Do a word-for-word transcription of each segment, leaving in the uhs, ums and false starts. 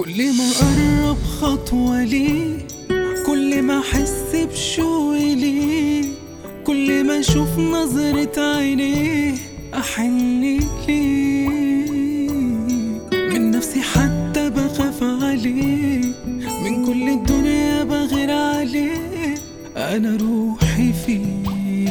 كل ما أقرب خطوة ليه، كل ما أحس بشوقي ليه، كل ما أشوف نظرة عينيه أحن ليه. من نفسي حتى بخاف عليه، من كل الدنيا بغير عليه، أنا روحي فيه.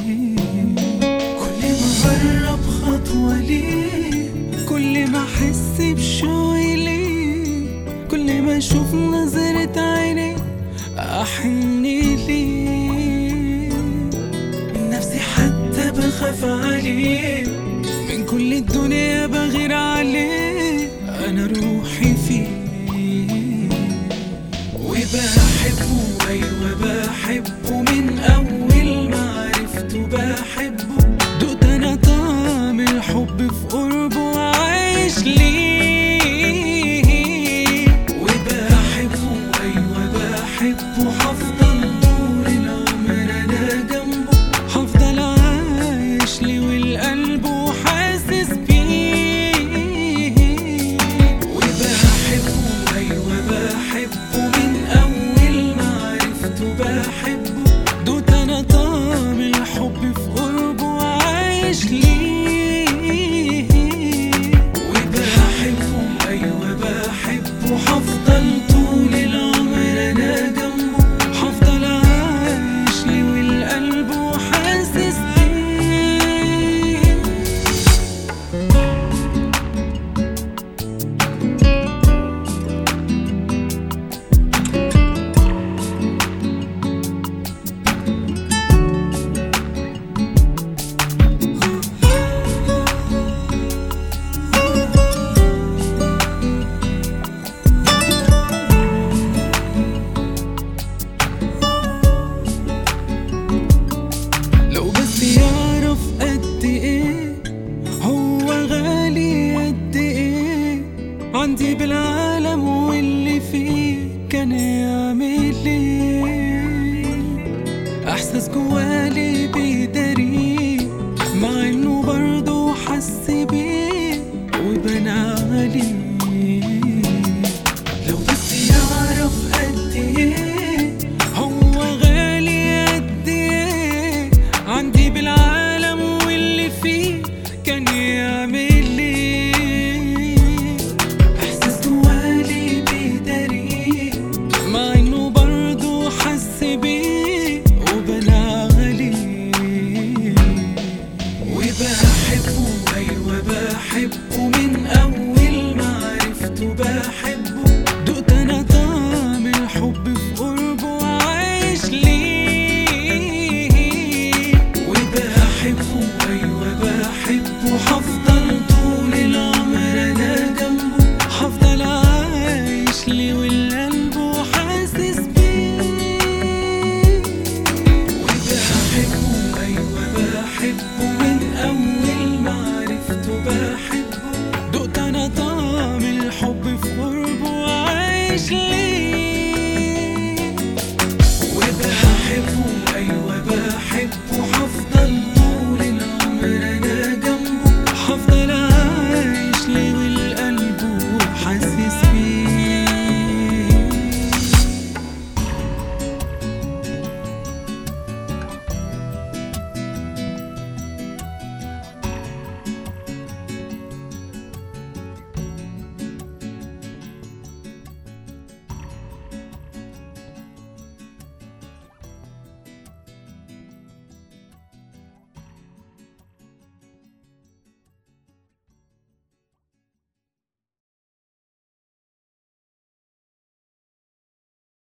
كل ما أقرب خطوة ليه، كل ما أحس بشوقي ليه، كل ما أشوف نظرة عينيه أحن ليه. من نفسي حتى بخاف عليه، من كل الدنيا بغير عليه، أنا روحي فيه. وبحبه أيوة بحبه، من أول ما عرفته بحبه، دقت أنا طعم الحب في قربه وعايش ليه. وبحبه أيوة بحبه، هفضل طول العمر أنا جنبه، هفضل عايش ليه والقلب وحاسس بيه. وبحبه أيوة بحبه، من أول ما عرفته بحبه، دوت أنا طعم الحب في قربه وعايش ليه. وبحبه أيوة بحبه، هفضل طول العمر أنا جنبه، هفضل عايش ليه والقلب وحاسس بيه. لو بس يعرف قد ايه هو غالي، قد ايه عندي بالعالم واللي فيه، كان يعمل ايه. احساس جوالي بيداريه، مع انه برضه حس بيه وبان عليه. لو بس يعرف قد ايه هو غالي، قد ايه عندي بالعالم واللي فيه، كان يعمل ايه. احساس جوالي بيداريه، مع انه برضه حس بيه وبان عليه. وبحبه ايوه بحبه، من اول ما عرفته بحبه، دقت انا طعم الحب في قربه وعايش ليه. وبحبه ايوه بحبه، هفضل طول العمر انا جنبه، هفضل عايش ليه والقلب وحاسس بيه. وبحبه ايوه بحبه، من اول ما عرفته بحبه، دقت انا طعم الحب في قربه وعايش ليه.